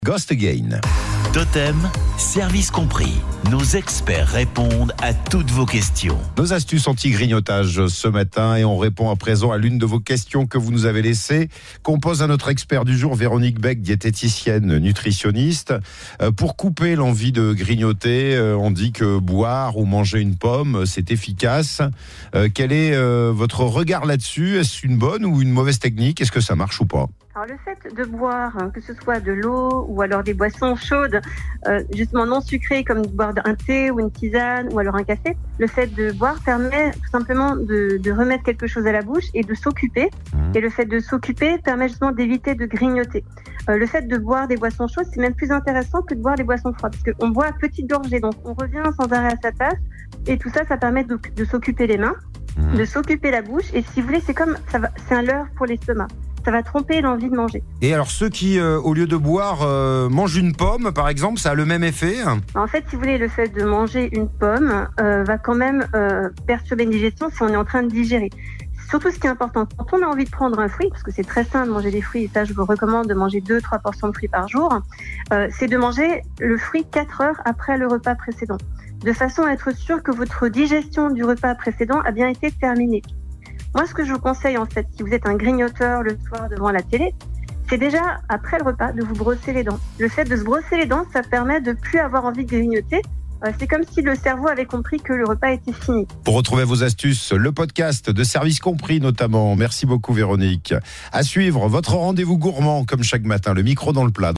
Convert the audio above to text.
Ghost Again. Totem, service compris. Nos experts répondent à toutes vos questions. Nos astuces anti-grignotage ce matin et on répond à présent à l'une de vos questions que vous nous avez laissées, qu'on pose à notre expert du jour, Véronique Beck, diététicienne, nutritionniste. Pour couper l'envie de grignoter, on dit que boire ou manger une pomme, c'est efficace. Quel est votre regard là-dessus ? Est-ce une bonne ou une mauvaise technique ? Est-ce que ça marche ou pas ? Alors le fait de boire, que ce soit de l'eau ou alors des boissons chaudes, justement non sucrées comme de boire un thé ou une tisane ou alors un café, le fait de boire permet tout simplement de remettre quelque chose à la bouche et de s'occuper. Et le fait de s'occuper permet justement d'éviter de grignoter. Le fait de boire des boissons chaudes, c'est même plus intéressant que de boire des boissons froides parce qu'on boit à petite gorgée, donc on revient sans arrêt à sa tasse et tout ça, ça permet de s'occuper les mains, de s'occuper la bouche et si vous voulez, c'est un leurre pour l'estomac. Ça va tromper l'envie de manger. Et alors ceux qui, au lieu de boire, mangent une pomme, par exemple, ça a le même effet ? En fait, si vous voulez, le fait de manger une pomme va quand même perturber une digestion si on est en train de digérer. Surtout ce qui est important, quand on a envie de prendre un fruit, parce que c'est très sain de manger des fruits, et ça je vous recommande de manger 2-3 portions de fruits par jour, c'est de manger le fruit 4 heures après le repas précédent, de façon à être sûr que votre digestion du repas précédent a bien été terminée. Moi, ce que je vous conseille, en fait, si vous êtes un grignoteur le soir devant la télé, c'est déjà, après le repas, de vous brosser les dents. Le fait de se brosser les dents, ça permet de plus avoir envie de grignoter. C'est comme si le cerveau avait compris que le repas était fini. Pour retrouver vos astuces, le podcast de Service Compris notamment. Merci beaucoup Véronique. À suivre, votre rendez-vous gourmand comme chaque matin, le micro dans le plat.